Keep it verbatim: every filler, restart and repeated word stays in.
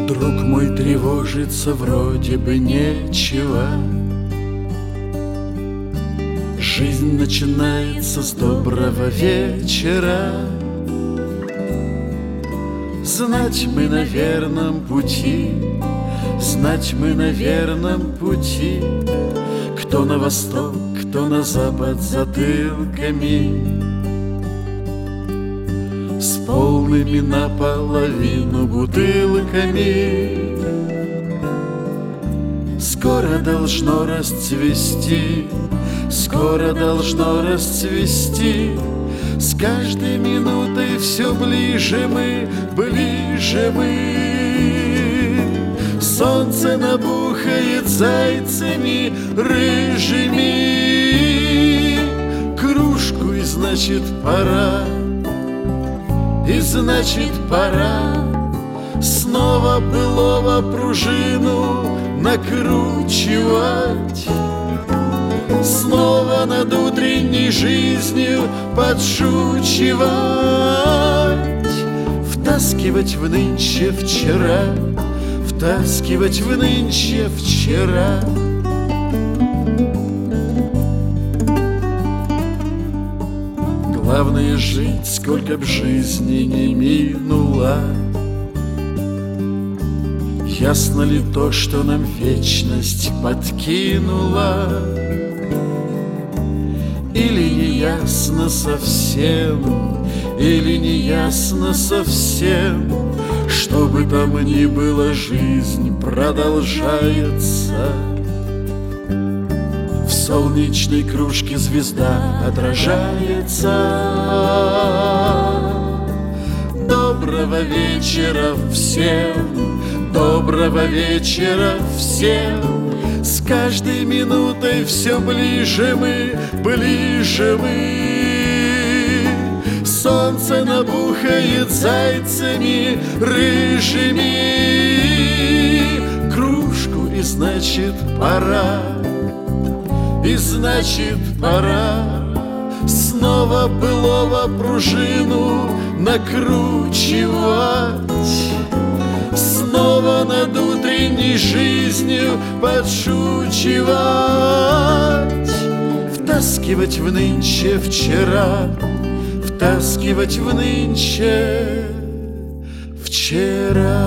Друг мой, тревожится вроде бы нечего. Жизнь начинается с доброго вечера. Знать мы на верном пути, знать мы на верном пути. Кто на восток, кто на запад затылками, с полными наполовину бутылками. Скоро должно расцвести, скоро должно расцвести. С каждой минутой все ближе мы, ближе мы. Солнце набухает зайцами рыжими. Кружку, и значит пора, и значит пора снова былого пружину накручивать. Снова над утренней жизнью подшучивать, втаскивать в нынче вчера, втаскивать в нынче вчера. Главное жить, сколько б жизни не минуло. Ясно ли то, что нам вечность подкинула? Или не ясно совсем, или не ясно совсем. Что бы там ни было, жизнь продолжается. В солнечной кружке звезда отражается. Доброго вечера всем, доброго вечера всем. С каждой минутой все ближе мы, ближе мы. Солнце набухает зайцами рыжими. Кружку, и значит пора, и значит пора снова былого пружину накручивать. Снова над утренней жизнью подшучивать, втаскивать в нынче вчера, втаскивать в нынче вчера.